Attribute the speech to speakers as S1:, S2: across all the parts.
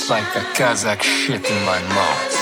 S1: It's like a Kazakh shit in my mouth.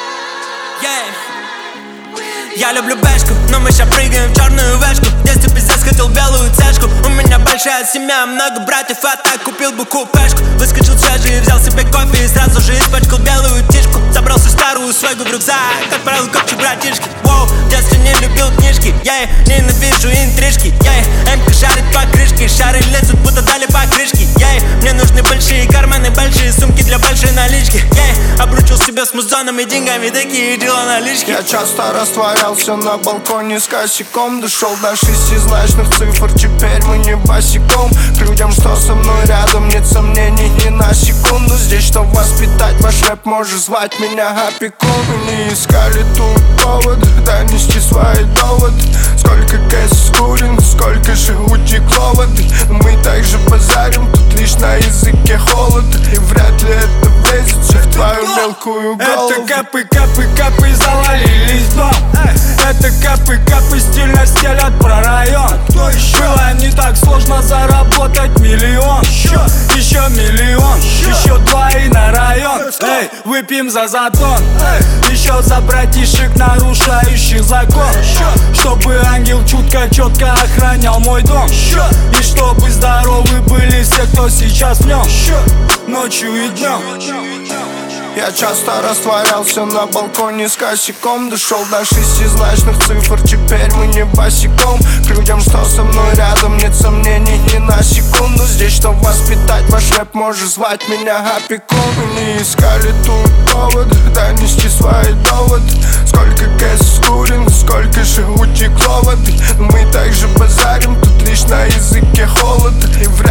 S2: Я люблю бэшку, но мы ща прыгаем в черную вешку. В детстве пиздец хотел белую цешку. У меня большая семья, много братьев, а так купил бы купешку. Выскочил свежий, взял себе кофе и сразу же испачкал белую тишку. Забрался старую свойгу в рюкзак, отправил копчик братишки. Воу, в детстве не любил книжки, я ненавижу интрижки. Эмка шарит по крышке, шары лезут, будто дали покрышки. Мне нужны большие карманы, большие сумки для большой налички. Обручил себя с музоном и деньгами, такие дела налички.
S3: Я часто растворялся на балконе с косяком. Дошел до шестизначных цифр, теперь мы не босиком. К людям, что со мной рядом, нет сомнений ни на секунду. Здесь, чтоб воспитать ваш рэп, можешь звать меня опекун. Не искали тут повод донести свои доводы. Сколько кэс скурим, сколько же утекло воды. Мы также базарим, тут лишь на языке холод. И вряд ли это влезет в твою мелкую голову.
S4: Это капы, капы, капы завалились в дом. Это капы, капы стильно стелят про район. Было не так сложно заработать миллион. Еще миллион, еще два и на район. Эй, выпьем за затон. Еще за братишек, нарушающих закон. Чтобы ангел чутко, четко охранял мой дом. И чтобы здоровы были все, кто сейчас в нем. Ночью и днем.
S3: Я часто растворялся на балконе с косяком. Дошел до шестизначных цифр, теперь мы не босиком. К людям, что со мной рядом, нет сомнений ни на секунду. Здесь, чтоб воспитать ваш рэп, можешь звать меня опекун. Не искали тут повод донести свои доводы. Сколько кэс скурим, сколько же утекло воды. Мы также базарим, тут лишь на языке холод. И